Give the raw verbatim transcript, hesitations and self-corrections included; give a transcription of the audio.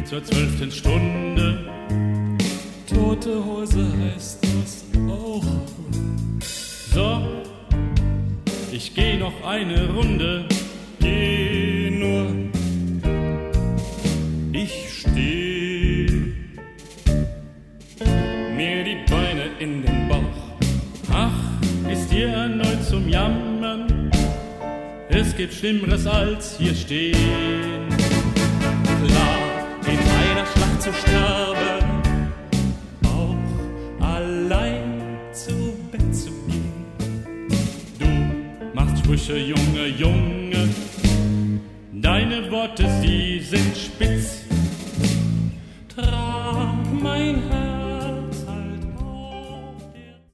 zur zwölften Stunde. Tote Hose heißt das auch. So, ich geh noch eine Runde. Geh nur, ich steh mir die Beine in den Bauch. Ach, ist dir erneut zum Jammern? Es gibt Schlimmeres als hier stehen. Klar, in einer Schlacht zu sterben, auch allein zu Bett zu gehen. Du machst Sprüche, Junge, Junge, deine Worte, sie sind spitz.